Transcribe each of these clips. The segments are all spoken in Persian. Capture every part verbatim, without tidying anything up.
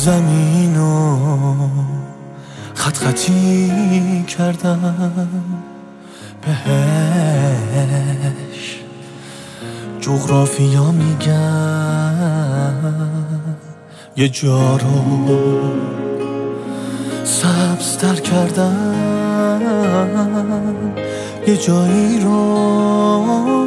زمینو خط خطی کردم بهش، جغرافیا میگن یه جا رو سبزتر کردم، یه جایی رو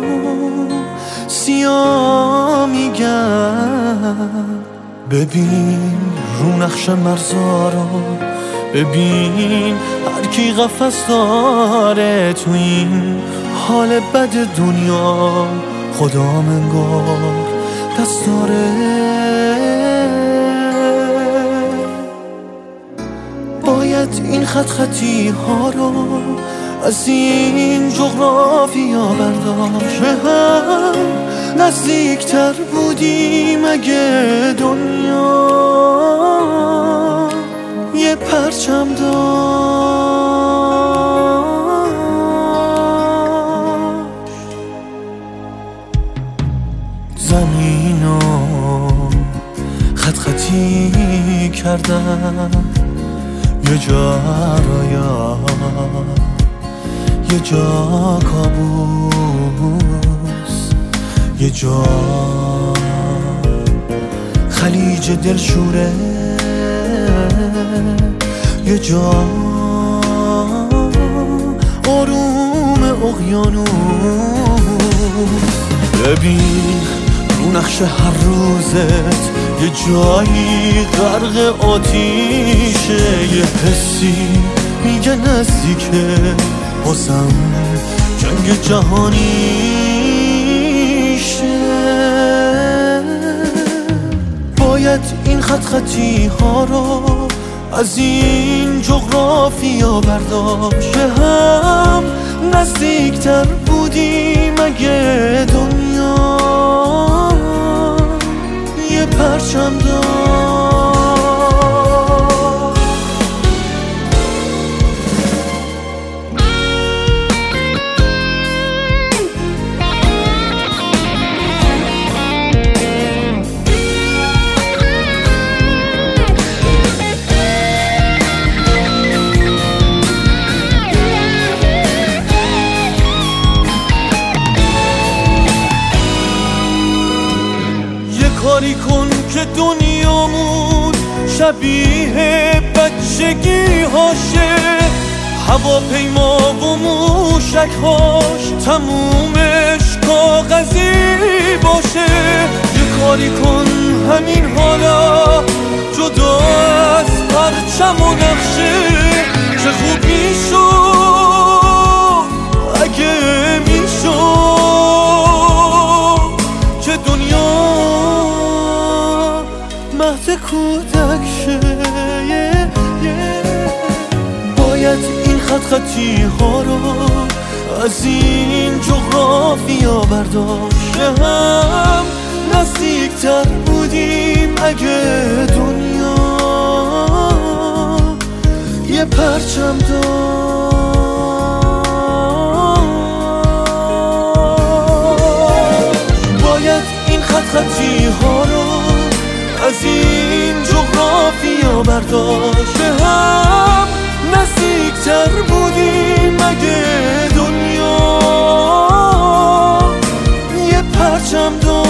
سیاه میگن. ببین رو نقش مرزا رو، ببین هر کی قفس داره تو این حال بد دنیا. خدا منگار دست داره، باید این خط خطی ها رو از این جغرافیا برداشت. به هم نزدیکتر بودیم اگه دنیا یه پرچم داشت. زمینو خط خطی کردم یه جا رویا، یه جا کابوس، یه جا خلیج دلشوره، یه جا آروم اقیانوس. ببین رو نقش هر روزت یه جایی غرق آتیشه، یه حسی میگه نزدیکه بازم جنگ جهانیشه. باید این خط خطی ها رو از این جغرافیا برداشت. به هم نزدیکتر بودیم اگه دنیا یه پرچم داشت. کاری کن که دنیامون شبیه بچگی هاشه، هواپیما و موشک هاش تمومش کاغذی باشه. یه کاری کن همین حالا جدا از پرچم و نقشه، چه خوب میشد اگه میشد که دنیا مهد کودک شه. باید این خط خطی ها رو از این جغرافیا برداشت. هم نزدیکتر بودیم اگه دنیا یه پرچم داشت. باید این خط خطی ها رو از این جغرافیا برداشت. هم نزدیکتر بودیم اگه دنیا یه پرچم داشت.